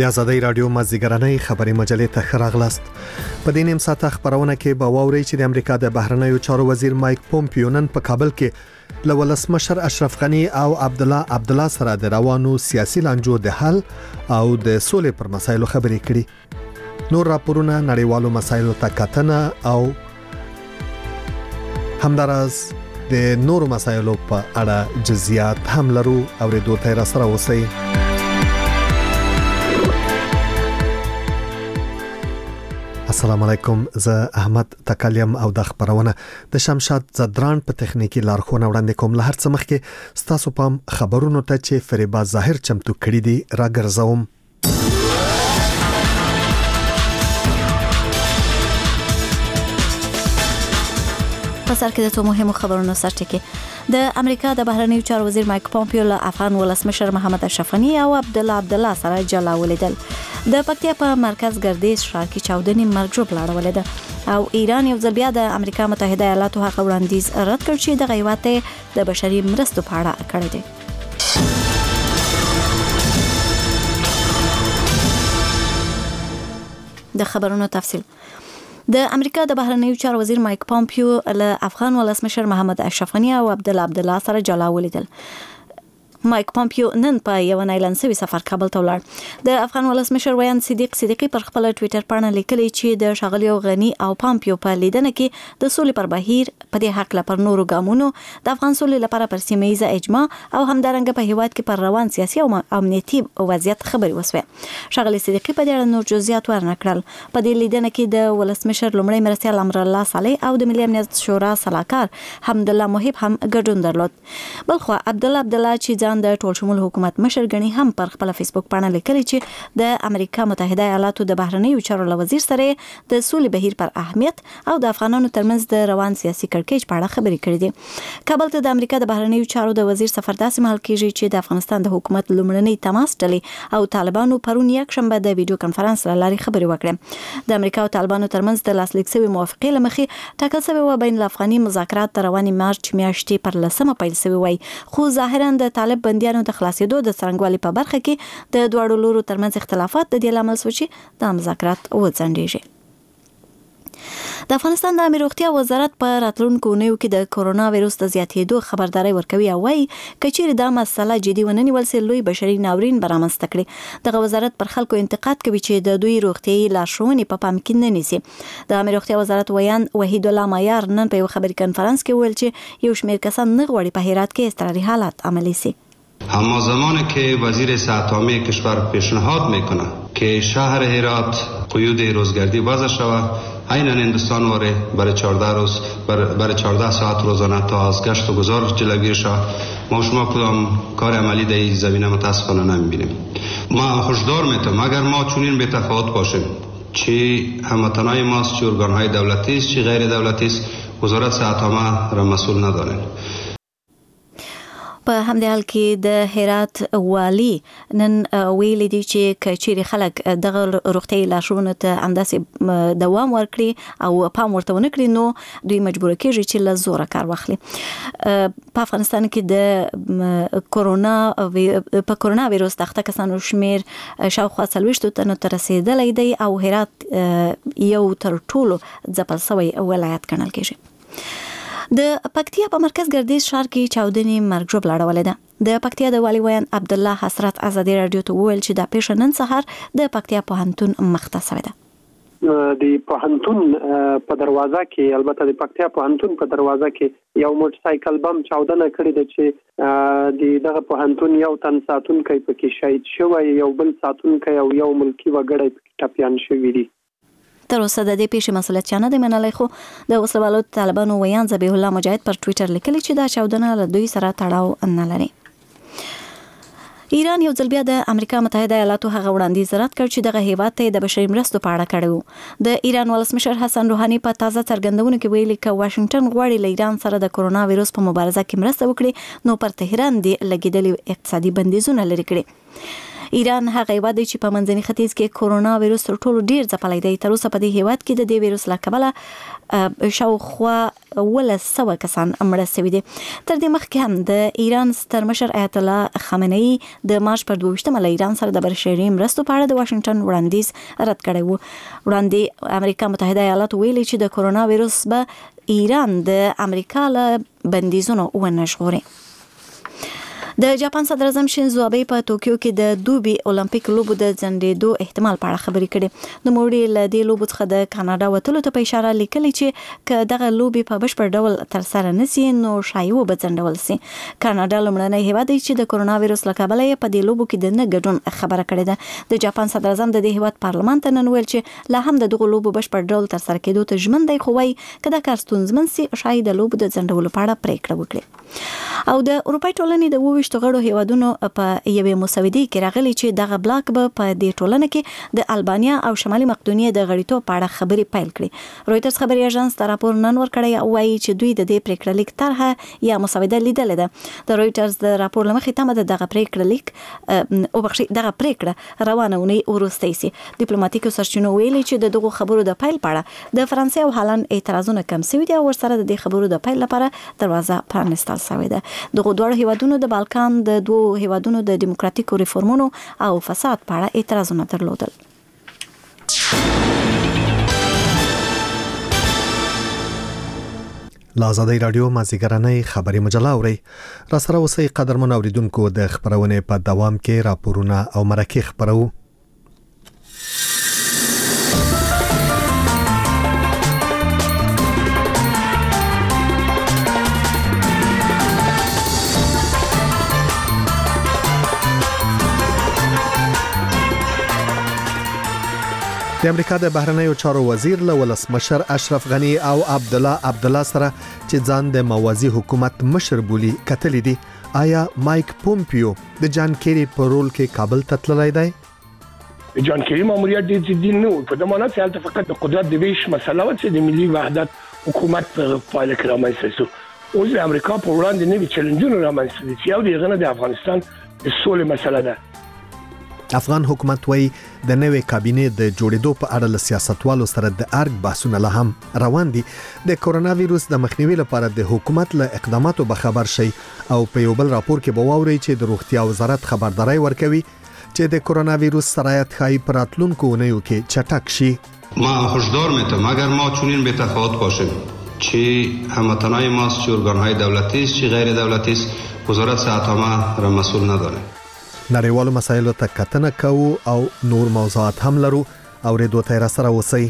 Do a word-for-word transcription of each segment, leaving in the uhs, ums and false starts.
د آزادۍ رادیو مازیګرنۍ خبري مجلې ته ښه راغلاست. په دې نیم ساعت خبرونه کې به واورئ چې د امریکا د بهرنیو چارو وزیر مایک پومپیو نن په کابل کې له ولسمشر اشرف غنی او عبد الله عبد الله سره د روانو سیاسي لانجو د حل او د سولې پر مسایلو خبرې کړي. نور راپورونه نړیوالو مسایلو ته کتنه او همداراز د نورو مسایلو په اړه جزئیات هم لرو او ردو ته را سره اوسئ. السلام علیکم، زه احمد تکلیم او د خبرونه د شمشاد زدران په تخنیکی لارښوونه وړاندې کوم. له هر څه مخکې ستاسو پام خبرونو ته چې فریبا ظاهر چمتو کړی دی راګرځوم. په سر کې د څو مهمو خبرونو سرټکی. د امریکا د بهرنیو چارو وزیر مایک پومپیو له افغان ولسمشر محمد اشرف غنی او عبد الله عبد الله سره جلا ولیدل. د پکتیا په مرکز ګردیز ښار کې چاودنې مرګ ژوبله اړولې ده او ایران یو ځل بیا د امریکا متحده ایالاتو هغه وړاندیز رد کړ چې د غیوات د بشري مرستو په اړه کړی دی. د خبرونو تفصیل. د امریکا د بهرنیو چارو وزیر مایک پومپیو له افغان ولسمشر محمد اشرف غنی او عبد الله عبد الله سره جلا ولیدل. مایک پومپیو نن په یو نایلن سوي سفر کابل ته ولاړ. د افغان ولسمشر ویان صدیق صدیقی پر خپل ټوئیټر باندې لیکلی چې د شاغلی غنی او پومپیو په لیدنه کې د سولې پر بهیر په دې حق لا پر نورو ګامونو د افغان سولې لپاره پر سیمه ایزه اجماع او همدارنګه په هیواد کې پر روان سیاسي او امنیتي وضعیت خبري وسوه. شاغلی صدیقی په دې اړه نور جزئیات ورنکړل. په دې لیدنه کې د ولسمشر لومړی مرستیال امر الله صالح او د ملي امنیت شورا سلاکار حمد الله محب هم ګډون درلود. بلخو عبد الله عبد الله چې د ټول شمول حکومت مشر غنی هم پر خپل فیسبوک باندې لیکلی چې د امریکا متحده ایالاتو د بهرنیو چارو وزیر سره د سولې بهیر پر اهمیت او د افغانانو ترمنځ د روان سیاسي کړکېچ په اړه خبرې کړې دي. کابل ته د امریکا د بهرنیو چارو د وزیر سفر داسې مهال کېږي چې د افغانستان د حکومت لومړنۍ تماس ډلې او طالبانو پرون یک شنبه د ویډیو کانفرنس لاري خبرې وکړې. د امریکا او طالبانو ترمنځ د لاسلیک شوی موافقه لمخې ټاکل شوی و بین الافغاني مذاکرات تر رواني مارچ میاشتې پر لسمه پیل شوی وای، خو ظاهرا د طالب بندیانو د خلاصېدو د څرنګوالي په برخه کې د دواړو لورو ترمنځ اختلافات د دې لامل شو چې د مذاکرات وځنډیږي. د افغانستان د امیر روغتیا وزارت په راتلونکو اونیو کې د کورونا وایروس د زیاتېدو خبرداري ورکوي او وايي کچېر دا مسله جدي ونه نیول سي لوی بشري ناورین برامنځته کړي. دغه وزارت پر خلکو انتقاد کوي چې د دوی روغتيایي لارښوونې په پام کې نه نیسي. د امیر روغتیا وزارت ویان وحید الله مایار نن په یو خبري کانفرنس کې ویل چې یو شمېر کسان نه غواړي په هرات کې اضطراري حالات عملی سي. اما زمانی که وزیر صحت عامه کشور پیشنهاد میکنه که شهر هرات قیود روزگردی وضع شود، عیناً هندوستان واره برای چهارده روز برای چهارده ساعت روزانه تا از گشت و گذار جلوگیری شود، ما شما کدام کار عملی در این زمینه متاسفانه نمیبینیم. ما هشدار میتونم اگر ما چنین بی تفاوت باشیم، چی هموطنای ماست، چی ارگانهای دولتی است، چی غیر دولتی است، وزارت صحت عامه را مسئول ندانید. په همدې حال کې د هرات والی نن ویلي دي چې کچېرې خلک دغه روغتیایي لارښوونو ته همداسې دوام ورکړي او پام ورته ونه کړي نو دوی مجبوره کېږي چې له زوره کار واخلي. په افغانستان کې د کورونا په کورونا وایروس د اخته کسانو شمېر شاوخوا څلوېښتو تنو ته رسېدلی دی او هرات یو تر ټولو ځپل شوی ولایت ګڼل کېږي. د پکتیا په مرکز ګردیز ښار کې چاودنې مرګ ژوبله اړولې ده. د پکتیا د والي ویان عبد الله حسرت ازادي رادیو ته وویل چې دا پیښه نن سهار د پکتیا پوهنتون مخته شوې ده. د پوهنتون په دروازه کې البته د پکتیا پوهنتون په دروازه کې یو موټر سایکل بم چاودنه کړې ده چې د دغه پوهنتون یو تن ساتونکی پکې شهید شوی، یو بل ساتونکی او یو ملکی وګړی پکې ټپیان شوي دي. تر اوسه د دې پیښې مسؤلیت چا نه دی منلی، خو د وسلوالو طالبانو ویان ذبیح الله مجاهد پر ټوئیټر لیکلی چې دا چاودنه له دوی سره تړاو نه لري. ایران یو ځل بیا د امریکا متحده ایالاتو هغه وړاندیز رد کړ چې دغه هیواد ته د بشري مرستو په اړه کړی و. د ایران ولسمشر حسن روحاني په تازه څرګندونو کې ویلي که واشنگټن غواړي له ایران سره د کورونا وایروس په مبارزه کې مرسته وکړي نو پر تهران دې لګېدلي اقتصادي بندیزونه لرې کړي. ایران هغه هیواد چې په منځني ختیځ کې کورونا وایروس تر ټولو ډیر ځپلی دی. تر اوسه په دې هیواد کې د دې وایروس له کبله شاوخوا ولس سوه کسان مړه شوي دي. تر دې مخکې هم د ایران ستر مشر آیت الله خامنه‌ای د مارچ پر دوه له ایران سره د بشري مرستو په اړه د واشنگټن وړاندیز رد کړی و. وړاندې امریکا متحده ایالات ویلي چې د کورونا وایروس به ایران د امریکا له بندیزونو ونه ژغوري. د جاپان صدر اعظم شینزو آبه په توکیو کې د دوبي اولمپیک لوبو د ځنډېدو احتمال په اړه خبرې کړې. د موړي له دې لوبو څخه د کاناډا وتلو ته په اشاره لیکلي چې که دغه لوبې په بشپړ ډول ترسره نشي نو شایي به ځنډول شي. کاناډا لومړنی هیواد دی چې د کورونا وایروس له کبله په دې لوبو کې د نه ګډون خبره کړې ده. د جاپان صدر اعظم د دې هیواد پارلمان ته نن ویل چې لا هم د دغه لوبو بشپړ ډول ترسره کېدو ته ژمن دی، خو وايي که دا کار ستونزمن شي شایي د لوبو د ځنډولو په اړه پریکړه وکړي. او د اروپای ټولنې د اووه غړو هیوادونو په یوې مسودې کې راغلي چې دغه بلاک به په دې ټولنه کې د البانیا او شمالي مقدونیه د غړیتوب په اړه خبرې پیل کړي. رویټرز خبري اژانس ته راپور نن ورکړی او وايي چې دوی د دې پریکړه لیک طرحه یا مسوده لیدلې ده. د رویټرز د راپور لمخې تمه ده دغه پریکړه لیک او بخښي دغه پریکړه روانه ونی ورسته سي. ډیپلوماټیکو سرچینو ویلي چې د دغه خبرو د پیل په اړه د فرانسې او هالند اعتراضونه کم شوي دي او ورسره د دې خبرو د پیل لپاره دروازه پرانستل شوې ده. دغه دوه هیوادونو د بالکان د دوه هیوادونو د دیموکراتیکو ریفورمونو او فساد په اړه اعتراضونه درلودل. لازادی رادیو مازیګرنۍ خبري مجله اوري. را سره اوسئ قدرمن اوریدونکو، د خبرونه په دوام کې راپورونه او مرکه خبرو. د امریکا د بهرنیو چارو وزیر له ولسمشر اشرف غنی او عبد الله عبد الله سره چې ځان د موازی حکومت مشر بولی کتل دي. آیا مایک پومپیو د جان کیری په رول کې کابل ته تللی دی؟ جان کیری ماموریت د دې نو په دمانه چې تل فقط د قدرت د ویش مسله و چې د ملي وحدت حکومت په فایل کې رامنځته شو. اوس د امریکا په وړاندې نوي چیلنجونه رامنځته دي چې یو د غنه د افغانستان د سولې مسله ده. افغان حکومت وای د نوې کابینه د جوړېدو په اړه له سیاستوالو سره د ارګ بحثونه لا هم روان دي. د کورونا وایروس د مخنیوي لپاره د حکومت له اقداماتو به خبر شي او په یو بل راپور کې به واوري چې د روغتیا وزارت خبرداري ورکوي چې د کورونا وایروس سرایت خای پراتلونکو اونیو کې چټک شي. ما هشدار میتم اگر ما چنین به تفاوت باشیم چی هموطنای ماست چی ارگانهای دولتی است چی غیر دولتی است وزارت صحت را مسئول نداره. نړیوالو مسایلو ته کتنه کوو او نور موضوعات هم لرو او ریډیو ته سره اوسئ.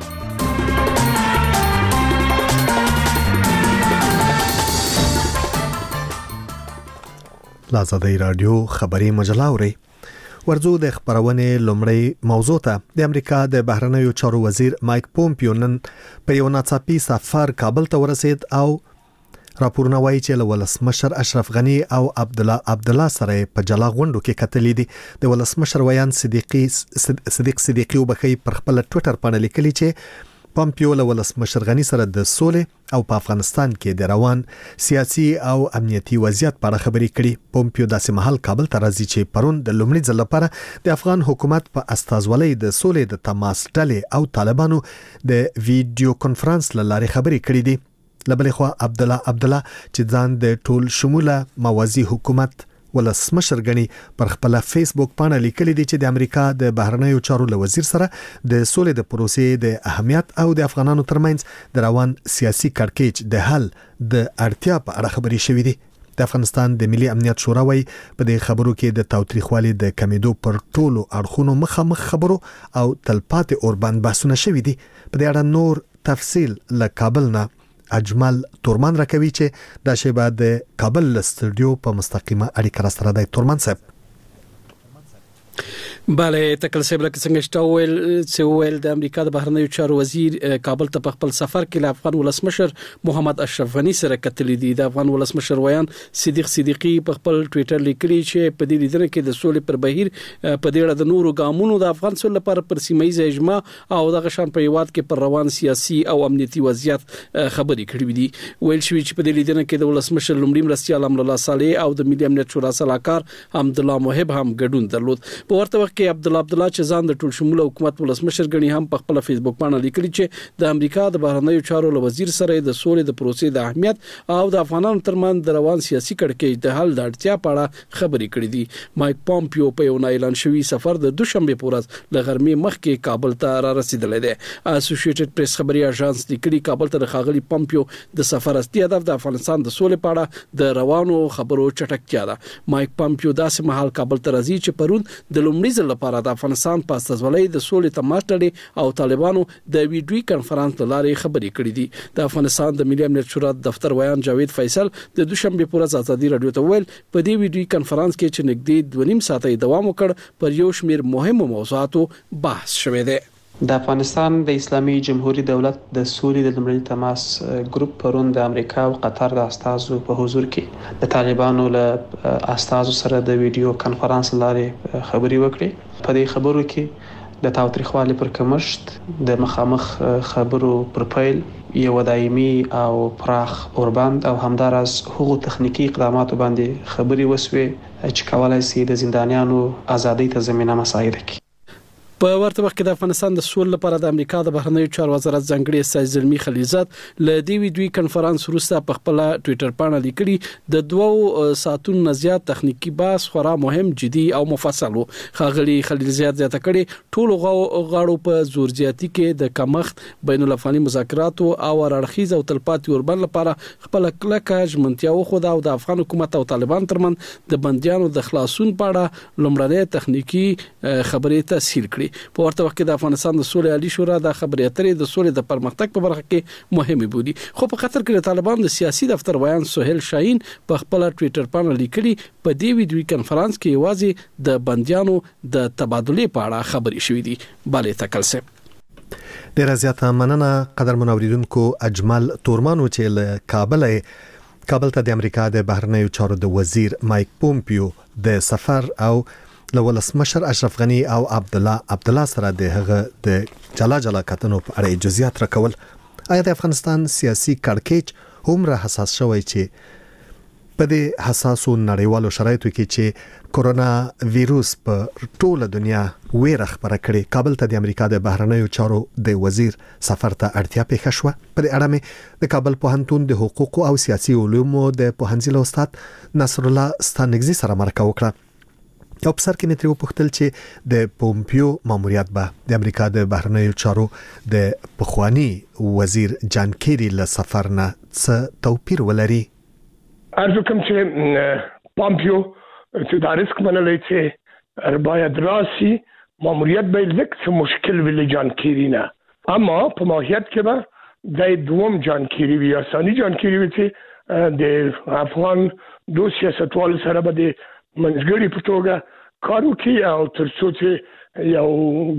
لازادی رادیو خبري مجله اوري. ورځو د خبرونه لومړی موضوع ته. د امریکا د بهرنیو چارو وزیر مایک پومپیو نن په یو ناڅاپي سفر کابل ته ورسید او راپورونه وایي چې له ولسمشر اشرف غنی او عبد الله عبد الله سره په جلا غونډو کې کتلې دي. د ولسمشر ویان صدیقي صدیق صدیقي وبخي پر خپل ټوئیټر باندې لیکلي چې پومپیو له ولسمشر غنی سره د سولې او په افغانستان کې د روان سیاسي او امنیتي وضعیت په اړه خبرې کړي. پومپیو داسې مهال کابل ته راځي چې پرون د لومړي ځل لپاره د افغان حکومت په استازولۍ د سولې د تماس ډلې او طالبانو د ویډیو کانفرنس لارې خبرې کړې دي. لبلې خو عبد الله عبد الله چې ځان د ټول شموله موازی حکومت ولسمشر غنی پر خپل فیسبوک باندې لیکلي دي چې د امریکا د بهرنیو چارو له وزیر سره د سولې د پروسې د اهمیت او د افغانانو ترمنځ د روان سیاسي کړکېچ د حل د اړتیا په اړه خبرې شوې دي. د افغانستان د ملي امنیت شورا وایي په دې خبرو کې د تاوتریخوالي د کمیدو پر ټولو اړخونو مخامخ خبرو او تلپاتې اوربند بحثونه شوي دي. په دې اړه نور تفصیل له کابل نه اجمل تورمان راکوي چې د شی بعد کابل استودیو په مستقیمه اړیکه را سره د تورمان صاحب. بله تکل صاحب لکه څنګه شتاول سویل د امریکا د بهرنیو چارو وزیر کابل ته په خپل سفر کې له افغان ولسمشر محمد اشرف غنی سره کتلې دي. د افغان ولسمشر ویان صدیق صدیقي په خپل ټوئیټر لیکلي چې په دې لیدنه کې د سولې پر بهیر په دې اړه د نورو ګامونو د افغان سولې لپاره پر سیمایي اجماع او د غشان په یواد کې پر روان سیاسي او امنیتي وضعیت خبرې کړې دي. ویل شوی چې په دې لیدنه کې د ولسمشر لومړي مرستیال امر الله صالح او د ملي امنیت شورا سلاکار حمد الله محب هم ګډون درلود. په ورته وخت کې عبد الله عبد الله چې ځان د ټول شموله حکومت ولسمشر غني هم په خپل فیسبوک باندې لیکلي چې د امریکا د بهرنیو چارو وزیر سره د سولې د پروسې د اهمیت او د افغانانو ترمن د روان سیاسي کړکېچ د حل د اړتیا په اړه خبرې کړې دي. مایک پومپیو په یو اعلان شوی سفر د دوشنبه په ورځ له غرمې مخکې کابل ته را رسیدلی دی. اسوسییټډ پریس خبري اژانس لیکلي کابل ته د ښاغلي پومپیو د سفر اصلي هدف د افغانستان د سولې په اړه د روانو خبرو چټکتیا ده. مایک پومپیو داسې مهال کابل ته راځي چې پرون د لومړي ځل لپاره د افغانستان په استازولۍ د سولې تماس لري او طالبانو د ویډیو کانفرنس لارې خبرې کړې دي. د افغانستان د ملي امنیت شورا دفتر ویان جاوید فیصل د دوشنبه په ورځ ازادي رادیو ته ویل په دې ویډیو کانفرنس کې چې نږدې دوه نیم ساعته دوام وکړ پر یو شمېر مهمو موضوعاتو بحث شوه دی. د افغانستان د اسلامي جمهوریت دولت د سولې د لومړي تماس ګروپ پرون د امریکا او قطر د استازو په حضور کې د طالبانو له استازو سره د ویډیو کانفرنس لارې خبرې وکړې. په دې خبرو کې د تاوتریخوالي پر کمښت، د مخامخ خبرو پر پیل، یو دایمي او پراخ اوربند او همدارس هغو تخنیکی اقداماتو باندې خبرې وسوې چې کولای شي د زندانیانو ازادۍ ته زمينه مساعده کړي. په ورته وخت کې د افغانستان د سولې لپاره د امریکا د بهرنیو چارو وزارت ځانګړي استازي زلمی خلیلزاد له دې ویډیو کانفرنس وروسته په خپل ټوئیټر باندې لیکلي د دوو ساعتونو نه زیات تخنیکی بحث خورا مهم، جدي او مفصل و. ښاغلي خلیلزاد زیاته کړي ټول غاړو په زور زیاتی کې د کمښت بین الافغاني مذاکرات او اړخیز او تلپاتې اوربند لپاره خپل کلکه ژمنتیا وخوده او د افغان حکومت او طالبان ترمن د بنديانو د خلاصون په اړه لومړنۍ تخنیکی خبرې تسهیل کړي. په ورته وخت کې د افغانستان د سولې عالی شورا د خبرې اترې د سولې د پرمختګ په برخه کې مهمه بودي. خو په قطر کې د طالبان د سیاسي دفتر ویان سہیل شاهین په خپل ټوئیټر باندې لیکلي په دې ویډیو کانفرنس کې یوازې د بنديانو د تبادلې په اړه خبرې شوې دي. بالې تکلسه ډیره زیاته مننه قدرمن اوریدونکو. اجمل تورمانو چې له کابل کابل ته د امریکا د بهرنیو چارو د وزیر مایک پومپیو د سفر او له ولسمشر اشرف غنی او عبد الله عبد الله سره د هغه د جلا جلا کتنو په اړه جزئیات راکول. آیا د افغانستان سیاسي کړکېچ هم حساس شوی چې په دې حساسو نړیوالو شرایطو کې چې کورونا وایروس په ټوله دنیا ویره خبره کړې، کابل ته د امریکا د بهرنیو چارو د وزیر سفر ته اړتیا پیښ شوه. په دې اړه مې د کابل پوهنتون د حقوق او سیاسي علومو د پوهنځي استاد نصر الله ستانګزي سره مرکه وکړه. او په سر کې مې ترې وپوښتل چې د پومپیو ماموریت به د امریکا د بهرنیو چارو د پخوانی وزیر جان کیری له سفر نه څه توپیر ولري. ارزو کوم چې پومپیو چې دا ریسک منلی چې باید راسي ماموریت به لږ څه مشکل وي له جان کیری نه، اما په ماهیت کې به د دوم جان کیری وي، اساني جان کیری وي چې د افغان دو سیاستوالو سره به د منځګړي په توګه کار وکړي او تر څو چې یو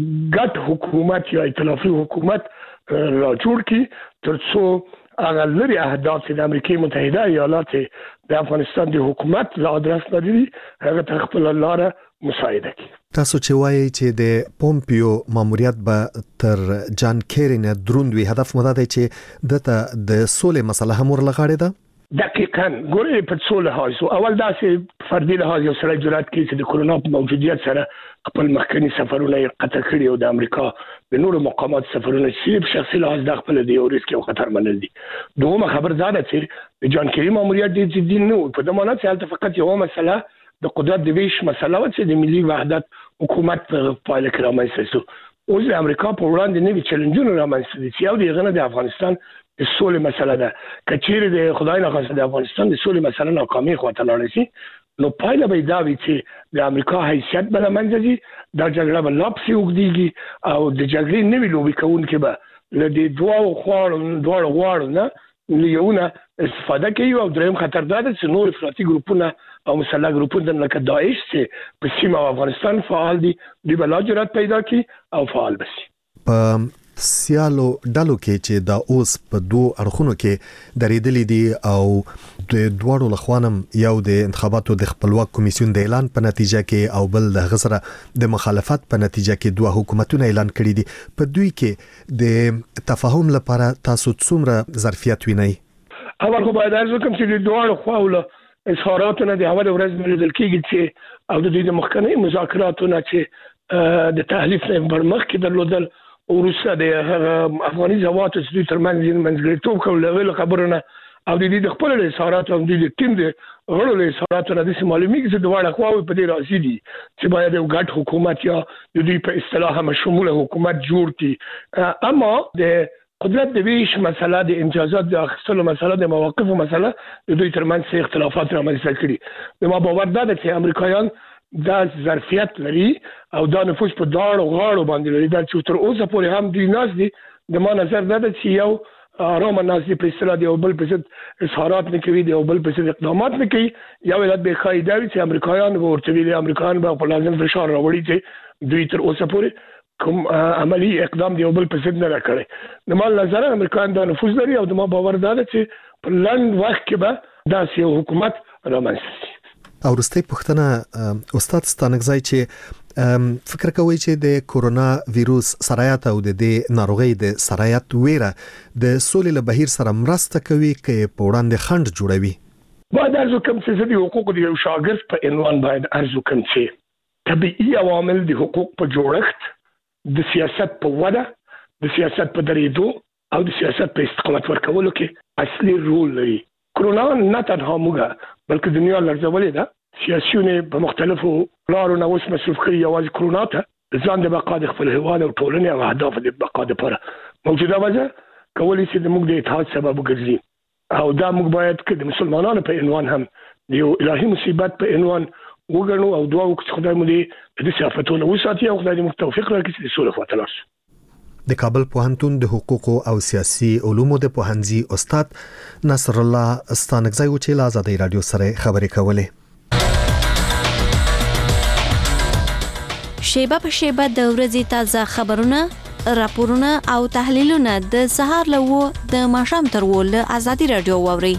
ګډ حکومت یا ائتلافي حکومت را جوړ کړي، تر څو هغه لري اهداف د امریکای متحده ایالات د افغانستان د حکومت له ادرس لري هغه تر خپل لاره مساعده کوي. تاسو چې وایي چې د پومپیو ماموریت به تر جان کیری نه دروند وي، هدف مو دا دی چې دته د سولې مسله هم ورلغاړي ده. دقیقاً ګورې په څو لحاظ اول داسې فردي لحاظ یو سړی جرأت کوي چې د کورونا په موجودیت سره خپل مخکني سفرونه یې قطع کړي او د امریکا د نورو مقامات سفرونه چې په شخصي لحاظ د خپل د یو ریسک او خطر منل دي. دومره خبر زده چې د جان کیری ماموریت د جدي نه په دمانه چې هلته فقط یو مسله د قدرت د ویش مسله و چې د ملي وحدت حکومت په پایله کې رامنځته شو. اوس د امریکا په وړاندې نوي چیلنجونه رامنځته دي چې یو د هغه د افغانستان د سولې مسله ده. کچېره د خدای نه خاصه د افغانستان د سولې مسله ناکامي خواته لاړ شي، نو پایله به دا وي چې د امریکا حیثیت به لمنځه ځي، دا جګړه به لا پسې اوږدېږي او د جګړې نوي لوبې کوونکي به له دې دواړو خواړو دواړو غواړو نه یوونه استفاده کوي او دریم خطر دا ده چې نور افراطي ګروپونه او مسلح ګروپونه لکه داعش چې په سیمه افغانستان فعال دي دوی به لا جرأت پیدا کړي او فعال بشي. په سیالو ډلو کې چې دا اوس په دوه اړخونو کې درېدلې دي او د دوړو لخوانم یو د انتخاباتو د خپلواک کمیسیون د اعلان په نتیجه کې او بل د غسره د مخالفت په نتیجه کې دوه حکومتونه اعلان کړي دي. په دوی کې د تفاهم لپاره تاسو څومره ظرفیت وینئ؟ اول خو باید ارزو کوم چې د دوه خواوله اظهاراتونه د اول ورځ ملیدل کېږي چې او د دې مخکنی مذاکراتونه چې د تحلیف نه برمخ کې درلودل ورسره د افغاني ځواتو چې ترمنځ منځګړیتوب کول له خبرونه او د دې خپل له اظهارات او د ټیم د غړو له اظهارات را د معلومیږي چې دواړه خواوې په دې راضي دي چې باید یو ګډ حکومت یا د دې په اصطلاح هم شموله حکومت جوړ کړي. اما د قدرت د ویش مسله د امتیازات د اخیستلو مسله د مواقفو مسله د دوی ترمنځ اختلافات رامنځته کړي. د ما باور ده چې امریکایان دا ظرفیت لري او دا نفوذ په داړو غاړو باندې لري دا چې تر اوسه پورې هم دوی ناز دي. د ما نظر ده چې یو آرام ناز دي په اصطلاح د یو بل په ضد اظهارات نه کوي د یو بل په ضد اقدامات نه کوي. یو علت به ښایي دا وي چې امریکایان ورته ویلي امریکایان به په لازم فشار راوړي چې دوی تر اوسه پورې کوم عملی اقدام دی یو بل په ضد نه راکړي. د ما نظر امریکایان دا نفوذ لري او د ما باور ده چې په لنډ وخت کې به داسې یو حکومت رامنځته شي. او وروستۍ پوښتنه استاد ستانکزی چې فکر کوي چې د کورونا وایروس سرایت او د دې ناروغي د سرایت ویره د سولې له بهیر سره مرسته کوي کې په وړاندې خنډ جوړوي. باید ارزو کوم چې د حقوقو د یو شاګرد په عنوان باید ارزو کوم چې طبيعي عوامل د حقوق په جوړښت د سیاست په وده د سیاست په درېدو او د سیاست په استقامت ورکولو کې اصلي رول لري. کورونا نه تنها موږ بلکې دنیا لړزولې ده. سیاسيونه په مختلفو لارو نه اوس مصرف کړي یوازې کورونا ته ځان د بقا د خپل هیواد او ټولنې او اهداف د بقا لپاره موجوده وجه کولی شي د موږ د اتحاد سبب وګرځي او دا موږ باید چې د مسلمانانو په عنوان هم یو الهي مصیبت په عنوان وګڼو او دعا وکړو چې خدای مو دې د صفاتونو وساتي او خدای دې موږ توفیق راکړي چې سوله فاتلار شي. د کابل پوهنتون د حقوقو او سیاسي علومو د پوهنځي استاد نصر الله ستانکزی و چې له آزادۍ رادیو سره خبرې کولې. شیبه په شیبه د ورځې تازه خبرونه، راپورونه او تحلیلونه د سهار له و د ماښام تر و له آزادۍ رادیو واورئ.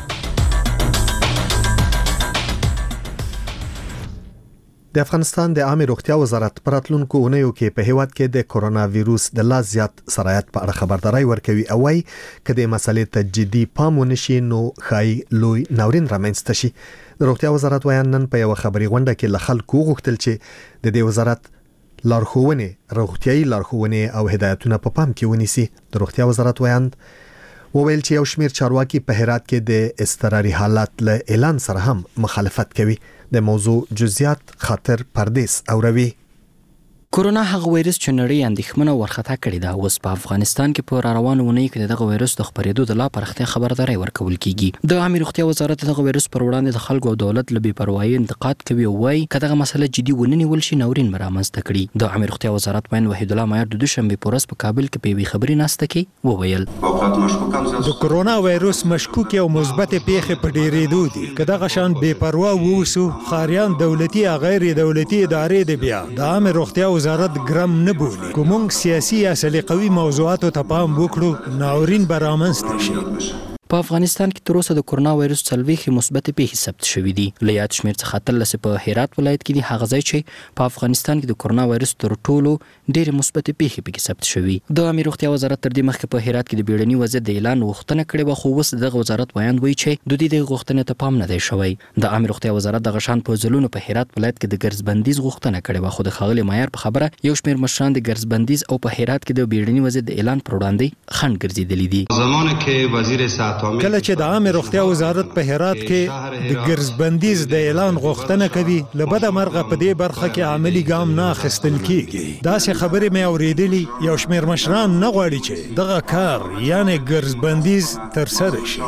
د افغانستان د عامه روغتیا وزارت پراتلونکو اونیو کې په هیواد کې د کورونا وایروس د لا زیات سرایت په اړه خبرداري ورکوي او وايي چې د مسلې ته جدي پام ونشي نو خای لوی ناورین رامنځته شي. د روغتیا وزارت وایي نن په یو خبري غونډه کې له خلکو غوښتل چې د دې وزارت لارښوونې روغتيایي لارښوونې او هدایتونه په پام کې ونیسي. د روغتیا وزارت وایي وویل چې یو شمیر چارواکي په هرات کې د اضطراري حالت له اعلان سره هم مخالفت کوي. د موضوع جزئیات خاطر پردیس اوروي. کورونا هغه وایرس چې نړۍ اندېښمنه ورخطا کړې ده. اوس په افغانستان کې په روانو ونې کې دغه وایرس د خپرېدو د لا پرختیا خبرداري ورکول کیږي. د عامه روغتیا وزارت دغه وایرس پر وړاندې د خلکو او دولت له بې پروايي انتقاد کوي او وايي چې دغه مسله جدي وننیول شي ناورین مرامنځته کړي. د عامه روغتیا وزارت وین وحید الله مایر د دوشنبه په ورځ په کابل کې په وی خبري ناسته کې وویل د کورونا وایرس مشکوک او مثبت پیښې په ډېرېدو دي. کله غشان بې پروا ووسو خاریان دولتي او غیر دولتي ادارې دی بیا د عامه روغتیا وزارت ګرام نه بولي. کوم سیاسي یا سلیقوي موضوعاتو ته پام وکړو ناورین برامنځته شي. په افغانستان کې تر اوسه د کورونا وایرس څلوېښت مثبت پیښې ثبت شوې دي. له یاد شمېر څخه اتلس په هرات ولایت کې دي، هغه ځای چې په افغانستان کې د کورونا وایرس تر ټولو ډېرې مثبت پیښې پکې ثبت شوې. د عامه روغتیا وزارت تر دې مخکې په هرات کې د بیړني وضعیت د اعلان غوښتنه کړې وه، خو اوس دغه وزارت وایي وایي چې د دې غوښتنې ته پام نه دی شوی. د عامه روغتیا وزارت د غشان په ځلونو په هرات ولایت کې د ګرځبندیز غوښتنه کړې وه، خو د ښاغلي معیار په خبره یو شمېر مشران د ګرځبندیز او په هرات کې د بیړني وضعیت د اعلان پر وړاندې خنډ ګرځېدلي دي. زمانه کې وزیر صحت کله چې د عامه روغتیا وزارت په هرات کې د ګرځبندیز د اعلان غوښتنه کوي، لبده مرغه په دې برخه کې عملی ګام نه اخیستل کیږي. دا څه خبرې مې اورېدلې یو شمېر مشران نه غواړي چې دغه کار یعنی ګرځبندیز تر سره شي.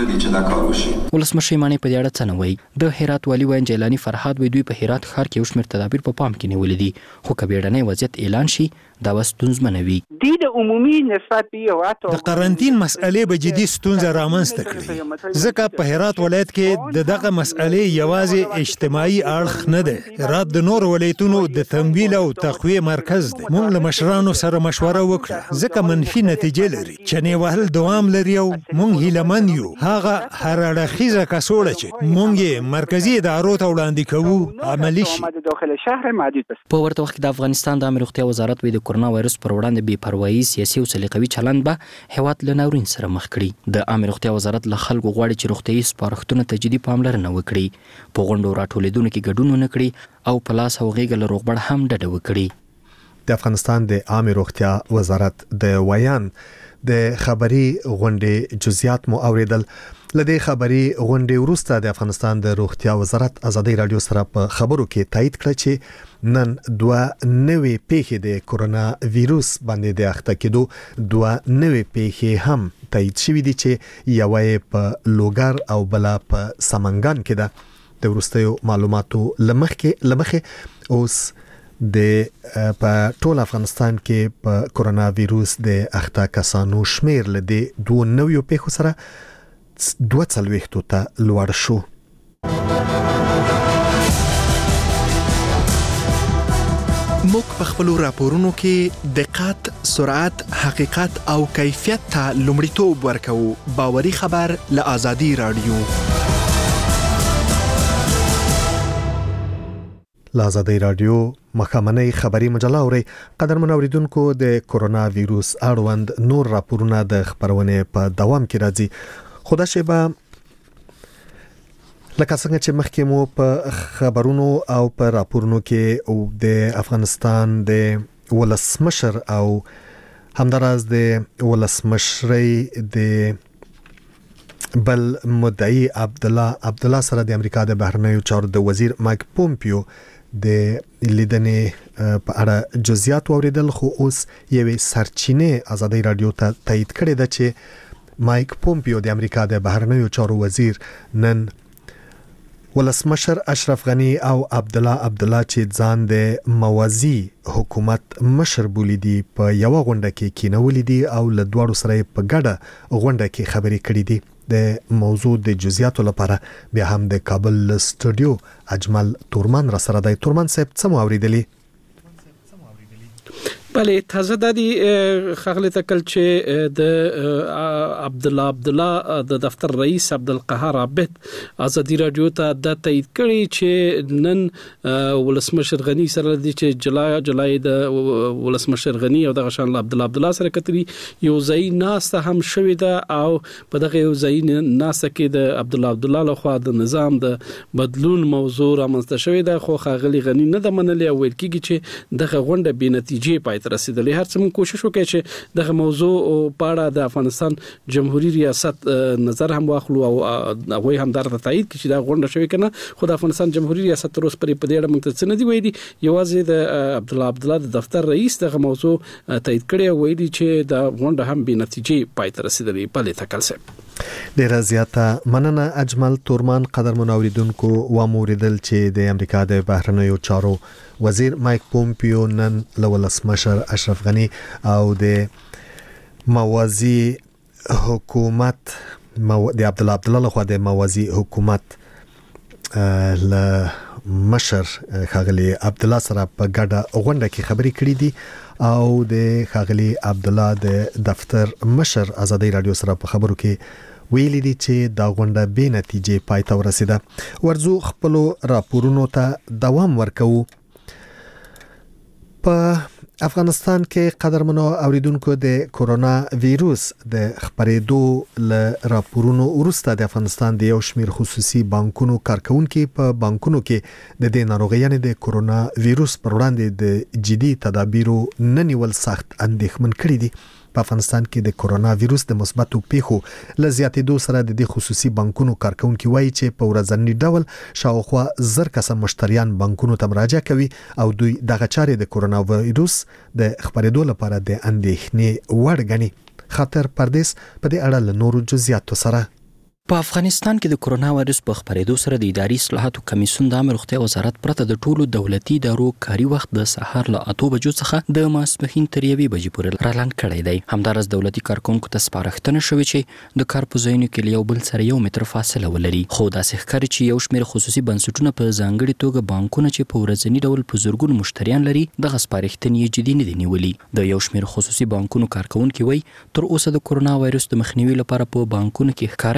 ولسمشر مانی په دې اړه څه نه وایي. د هرات والی وین جیلانی فرهاد وایي دوی په هرات ښار کې یو شمېر تدابیر په پام کې نیولې دي، خو که بیړنی وضعیت اعلان شي دا به ستونزمنه وي. د عمومي نسبت یو د قرنطین مسئلې به جدي ستونزه رامنځته کړي، ځکه په هرات ولایت کې د دغه مسئلې یوازې اجتماعي اړخ نه دی. هرات د نور ولایتونو د تمویل او تقویه مرکز دی. موږ له مشرانو سره مشوره وکړه، ځکه منفي نتیجې لري. چنې وهل دوام لري او موږ هیلهمن یو هغه هر اړخیزه کڅوړه چې موږ یې مرکزي ادارو ته وړاندې کوو عملي شي. په ورته وخت کې د افغانستان د عامه روغتیا وزارت وایي د کرونا وایرس پر وړاندې بې پروايي سیاسي او سلیقوي چلند به هیواد له ناورین سره مخ کړي. د عامه روغتیا وزارت له خلکو غواړي چې روغتیايي سپارښتنو ته جدي پاملرنه وکړي، په غونډو راټولېدونکو کې ګډون ونه کړي او په لاس او غېږه له روغبړ هم ډډه وکړي. د افغانستان د عامه روغتیا وزارت د ویان د خبري غونډې جزئیات مو اوریدل. لدې خبري غونډې وروسته د افغانستان د روغتیا وزارت ازادي رادیو سره په خبرو کې تایید کړ چې نن دوه نوې پیښې د کرونا وایرس باندې د اخته کېدو دوه نوې پیښې هم تایید شوې دي چې یوه په لوګر او بل په سمنګان کې ده. د وروستیو معلوماتو لمخې لمخې اوس د په ټول افغانستان کې په کرونا وایرس د اخته کسانو شمیر لدی دوه نوې پیښو سره دوه څلوېښتو ته لوړ شو. موږ په خپل راپورونو کې دقت، سرعت، حقیقت او کیفیت ته لومړیتوب ورکوو. باوري خبر له آزادي رادیو. لازادي رادیو مخامنۍ خبري مجله اوري. قدرمن اوریدونکو د کرونا وایرس اړوند نور راپورونه د خبرونه په دوام کې راځي. خدا شیبه لکه څنګه چې مخکې مو په خبرونو او په راپورونو کې او د افغانستان د ولسمشر او همداراز د ولسمشرۍ د بل مدعي عبد الله عبد الله سره د امریکا د بهرنیو چارو د وزیر مایک پومپیو د لیدنې په اړه جزئیات اوریدل. خو اوس یوې سرچینې ازادي رادیو ته تایید کړې ده چې مایک پومپیو د امریکا د بهرنیو چارو وزیر نن ولسمشر اشرف غنی او عبد الله عبد الله چې ځان د موازی حکومت مشر بولی دی په یو غونډه کې کینولې دي او له دوړو سره په ګډه غونډه کې خبرې کړې دي. د موضوع د جزئیاتو لپاره بیا هم د کابل سټوډیو اجمل تورمان را سره دی. تورمان صاحب څه مو اوریدلی؟ بله تازه دادی خغلی تکل چې د عبد الله عبد الله د دفتر رئیس عبد القهار عبد ازادي رادیو ته د تایید کړي چې نن ولسمشر غنی سره د چې جولای جولای د ولسمشر غنی او د غشان عبد الله عبد الله سره کتري یو ځای ناسته هم شوې ده او په دغه یو ځای ناسته کې د عبد الله عبد الله لخوا د نظام د بدلون موضوع رامنځته شوې ده. خو خغلی غنی نه د منلې او ویل کېږي چې دغه غونډه بې نتیجې پای ته رسیدلې. هر څه موږ کوشش وکړو چې دغه موضوع په اړه د افغانستان جمهوریت ریاست نظر هم واخلو او هغه هم درته تایید کړي چې دا غونډه شوې کنه. خو د افغانستان جمهوریت ریاست تر اوسه پرې په دې اړه موږ ته څه نه دی ویلي. یوازې د عبد الله عبد الله د دفتر رئیس دغه موضوع تایید کړي او ویلي چې دا غونډه هم بې نتیجې پای ته رسیدلې. په لته کال سه ډیره زیاته مننه اجمل تورمان. قدرمن اوریدونکو و موریدل چې د امریکا د بهرنیو چارو وزیر مایک پومپیو نن له ولسمشر اشرف غنی او د موازی حکومت مو د عبد الله عبد الله لخوا د موازی حکومت له مشر خاغلی عبد الله سره په ګډه غونډه کې خبرې کړې دي او د خاغلی عبد الله د دفتر مشر ازادي رادیو سره په خبرو کې ویلي دي چې دا غونډه بې نتیجې پای ته ورسیده. ورزو خپل راپورونو ته دوام ورکوو. په افغانستان کې قدرمنو اوریدونکو د کرونا وایرس د خبرېدو ل راپورونو وروسته د افغانستان د یو شمېر خصوصي بانکونو کارکونکو په بانکونو کې د دې ناروغۍ یعنی د کرونا وایرس پر وړاندې د جدي تدابیرو ننیول سخت اندېښمن کړي دي. په افغانستان کې د کرونا وایرس د مثبتو پیښو ل زیاتېدو سره د خصوصي بانکونو کارکونکو وایي چې په ورځنی ډول شاوخوا زر کسه مشتریان بانکونو ته مراجعه کوي او دوی دغه چارې د کرونا وایرس د خبرېدو لپاره د اندېښنې وړ ګڼي. خاطر پردیس په دې اړه له نورو جزئیاتو سره. په افغانستان کې د کرونا وایرس په خبرېدو سره د اداري اصلاحاتو کمیسیون د عامه روغتیا وزارت پرته د ټولو دولتي ادارو کاري وخت د سهار له اته بجو څخه د ماسپښین تر یوې بجې پورې رالاند کړی دی. همدارس دولتي کارکونکو ته سپارښتنه شوې چې د کار په ځایونو کې یو بل سره یو متر فاصله ولري. خو داسې ښکاري چې یو شمېر خصوصي بنسټونه په ځانګړي توګه بانکونه چې په ورځني ډول په زرګونو مشتریان لري دغه سپارښتنې جدي نه دي نیولي. د یو شمېر خصوصي بانکونو کارکونکو وایي تر اوسه د کرونا وایرس د مخنیوي لپاره په بانکونو کې ښکاره اقدامات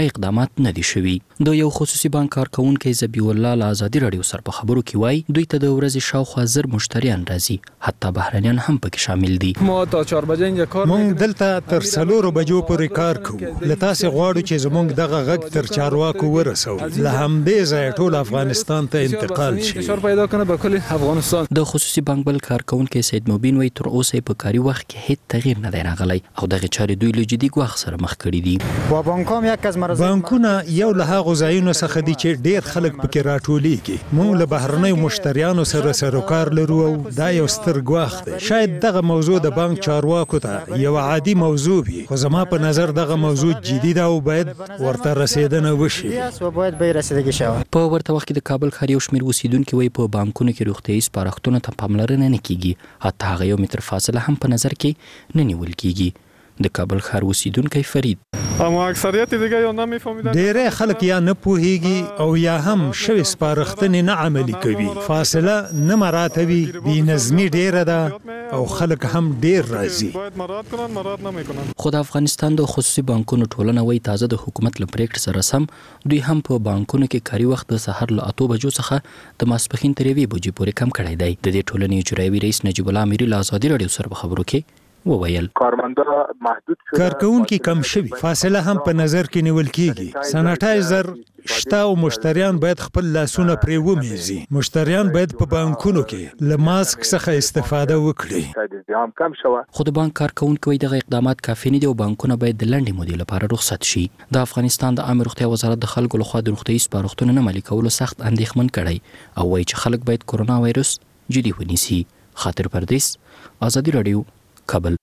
اقدامات نه دي شوي. د یو خصوصي بانک کارکونکي ذبیح الله له ازادي رادیو سره په خبرو کې وایي دوی ته د ورځې شاوخوا زر مشتریان راځي، حتی بهرنیان هم پکې شامل دي. ما تا چهار بجې اینجا کار مونږ دلته تر څلورو بجو پورې کار کوو. له تاسې غواړو چې زموږ دغه غږ تر چارواکو ورسوو، له همدې ځایه ټول افغانستان ته انتقال شي. فشار پیدا کنه به کل افغانستان. د خصوصي بانک بل کارکونکي سید مبین وایي تر اوسه په کاري وخت کې هیڅ تغییر نه دی راغلی او دغه چارې دوی له جدي ګواښ سره مخ کړي دي. بانکونه یو له هغو ځایونو څخه دي چې ډېر خلک پکې راټولیږي. موږ له بهرنیو مشتریانو سره سروکار لرو او دا یو ستر ګواښ دی. شاید دغه موضوع د بانک چارواکو ته یو عادي موضوع وي، خو زما په نظر دغه موضوع جدي ده او باید ورته رسیدنه وشي. په ورته وخت کې د کابل ښار یو شمېر اوسیدونکي وایي په بانکونو کې روغتیایي سپارښتنو ته پاملرنه نه کیږي، حتی هغه یو متر فاصله هم په نظر کې نه نیول کیږي. د کابل ښار اوسیدونکی فرید اما اکثریت دیگه یا نمیفهمیدن، ډېری خلک یا نه پوهیږي او یا هم شوي سپارښتنې نه عملي کوي. فاصله نه مراعاتوي، بې نظمي ډېره ده او خلک هم ډېر راځي. خو د افغانستان د خصوصي بانکونو ټولنه وایي تازه د حکومت له پریکړې سره سم دوی هم په بانکونو کې کاري وخت د سهار له اتو بجو څخه د ماسپښین تر یوې بجې پورې کم کړی دی. د دې ټولنې اجرایوي رئیس نجیب الله امیري له ازادي رادیو سره په خبرو کې وویل کارمنده محدود شده، کارکونکي کم شوي، فاصله هم په نظر کې نیول کیږي. سانیټایزر شته او مشتریان باید خپل لاسونه پرې ومینځي. مشتریان باید په بانکونو کې له ماسک څخه استفاده وکړي. خو د بانک کارکونکي وایي دغه اقدامات کافي نه دي او بانکونه باید د لنډې مودې لپاره رخصت شي. د افغانستان د عامه روغتیا وزارت د خلکو لخوا د روغتیایي سپارښتنو نه عملي کولو سخت اندېښمن کړی او وایي چې خلک باید کرونا وایرس جدي ونیسي. خاطر پردیس، ازادي رادیو، کابل.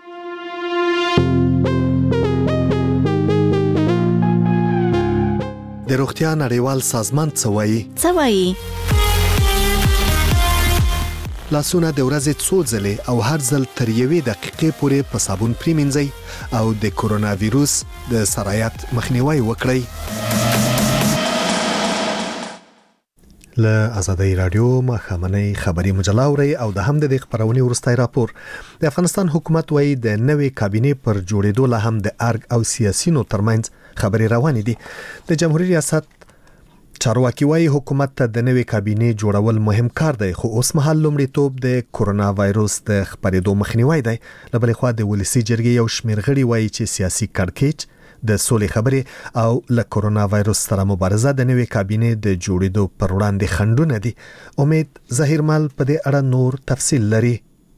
د روغتیا نړیوال سازمان څه وایي؟ څه وایي؟ لاسونه د ورځې څو ځلې او هر ځل تر یوې دقیقې پورې په صابون پریمنځئ او د کرونا ویروس د سرایت مخنیوي وکړئ. له ازادي رادیو مخامنۍ خبري مجله اوري او د هم د خبرونې ورستای راپور. د افغانستان حکومت وایي د نوې کابینې پر جوړېدو له هم د ارګ او سیاسيونو ترمنځ خبري روانې دي. د جمهوریت ریاست چارواکي وایي حکومت ته د نوې کابینې جوړول مهم کار دی، خو اوس مهال لومړیتوب د کرونا وایروس د خپرېدو مخنیوي دی. له بلې خوا د ولسی جرګې یو شمېر غړي وایي چې سیاسي کړکېچ د سولې خبرې او له کرونا وایروس سره مبارزه د نوې کابینې د جوړېدو پر وړاندې خنډونه دي. امید ظهیرمل په دې اړه نور تفصیل لري.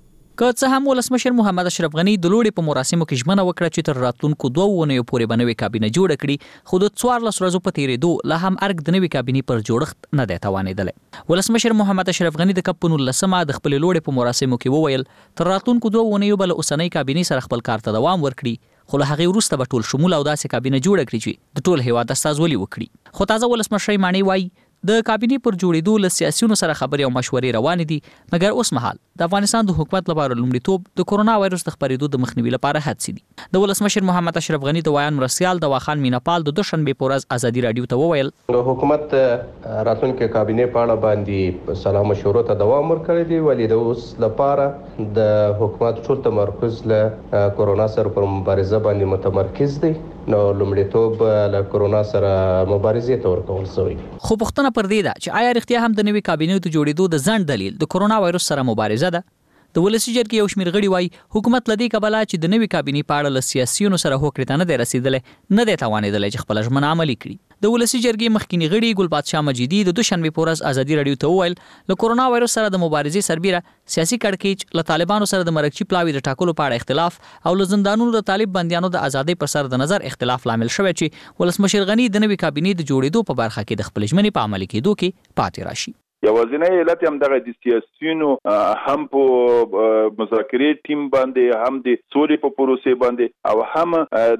که څه هم ولسمشر محمد اشرف غنی د لوړې په مراسمو کې ژمنه وکړه چې تر راتلونکو دوه اونیو پورې به نوې کابینه جوړه کړي، خو د څوارلس ورځو په تېرېدو لا هم ارګ د نوې کابینې پر جوړښت نه دی توانېدلی. ولسمشر محمد اشرف غنی د کپ په نولسمه د خپلې لوړې په مراسمو کې وویل تر راتلونکو دوه اونیو به له اوسنۍ کابینې سره خپل کار ته دوام ورکړي، خو له هغې وروسته به ټول شمول او داسې کابینه جوړه کړي چې د ټول هیواد استازولي وکړي. خو تازه ولسمشر مانی وایي د کابینې پر جوړېدو له سیاسيونو سره خبرې او مشورې روانې دي، مګر اوس مهال د افغانستان د حکومت لپاره لومړیتوب د کرونا وایرس د خپرېدو د مخنیوي لپاره هڅې دي. د ولسمشر محمد اشرف غنی د ویان مرستیال دواخان میناپال د دوشنبې په ورځ ازادي رادیو ته وویل حکومت راتلونکي کابینې په اړه باندې سلام مشورو ته دوام ورکړی دی، ولې د اوس لپاره د حکومت ټول تمرکز له کرونا سره پر مبارزه باندې متمرکز دی. نو لومړیتوب له کرونا سره مبارزې ته ورکول شوی. خو پوښتنه پر دې ده چې آیا رښتیا هم د نوې کابینې د جوړېدو د ځنډ دلیل د کرونا وایرس سره مبارزه ده؟ د ولسی جرګې یو شمېر غړي وایي حکومت له دې کبله چې د نوې کابینې په اړه له سیاسیونو سره هوکړې ته نه دی رسېدلی، نه دی توانېدلی چې خپله ژمنه عملي کړي. د ولسی جرګې مخکینی غړي ګل بادشاه مجیدي د دوشنبې په ورځ ازادي رادیو ته وویل له کرونا وایرس سره د مبارزې سربیره سیاسي کړکېچ، له طالبانو سره د مرکچي پلاوي د ټاکلو په اړه اختلاف او له زندانونو د طالب بندیانو د ازادۍ پر سر د نظر اختلاف لامل شوی چې ولسمشر غنی د نوې کابینې د جوړېدو په برخه کې د خپل ژمنې په عملي کېدو کې پاتې راشي. یوازینی علت هم دغه د سیاسيونو هم په مذاکرې ټیم باندې، هم د سولې په پروسې باندې او هم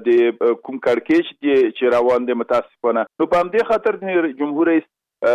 د کوم کړکېچ چې روان دي متاسفانه. نو په همدې خاطر جمهور رئیس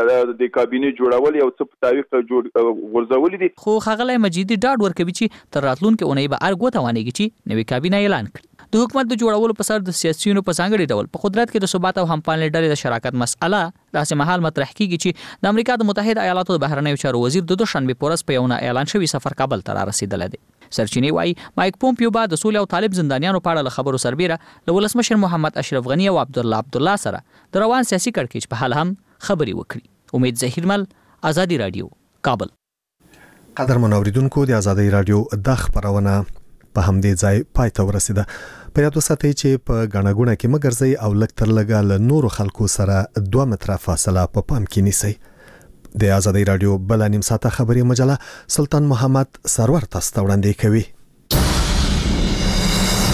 د کابینې جوړول یو څه په تعویق جوړ ورزول دي. خو ښاغلی مجیدي ډاډ ورکوي چې تر راتلونکي اونۍ به ارګ وتوانېږي چې نوې کابینه اعلان کړي. د حکومت د جوړولو په سر د سیاسيونو په ځانګړي ډول په قدرت کې د ثبات او همپالنې ډلې د شراکت مسأله داسې مهال مطرح کیږي چې د امریکا د متحده ایالاتو د بهرنیو چارو وزیر د دوشنبه پورس په یو نه اعلان شوی سفر کابل ته رسیدلی دی. سرچینې وايي مایک پومپیو بعد د سولې او طالب زندانیانو په اړه خبرو سربېره له ولسمشر محمد اشرف غنی او عبد الله عبد الله سره د روان سیاسي کړکېچ په حال هم خبري وکړي. امید ظهیرمل، آزادی رادیو، کابل. قدرمن اوریدونکو، د آزادی رادیو د خبرونه په همدې ځای پای ته ورسیده. په یاد وساتئ چې په غاڼګونه کې مګرځي او لږ تر لږه له نورو خلکو سره دوه متره فاصله په پام کې نیسئ. د آزادی رادیو بل نیم ساعته خبري مجله سلطان محمد سرور تاسو ته وړاندې کوي.